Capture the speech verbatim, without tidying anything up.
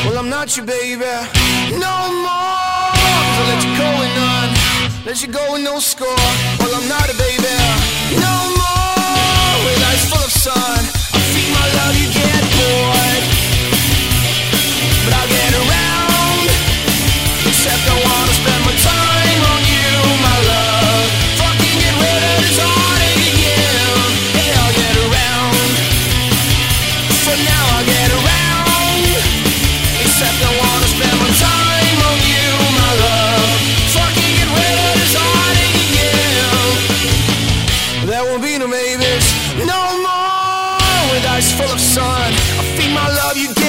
Well, I'm not your baby no more, 'cause I let you go with none, let you go with no score. Well, I'm not a baby no more, with eyes full of sun. I feed my love, you get bored, but I'll get around, except I wanna spend my time on you, my love. Fucking get rid of this heartache again. Yeah, I'll get around, for now I'll get around, except I wanna spend my time on you, my love. Fucking get rid of this heartache again. There won't be no maybes no more, with eyes full of sun. I feed my love, you